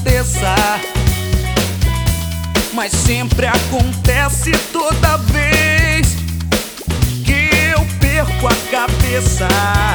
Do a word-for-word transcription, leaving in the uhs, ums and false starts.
aconteça, mas sempre acontece toda vez que eu perco a cabeça.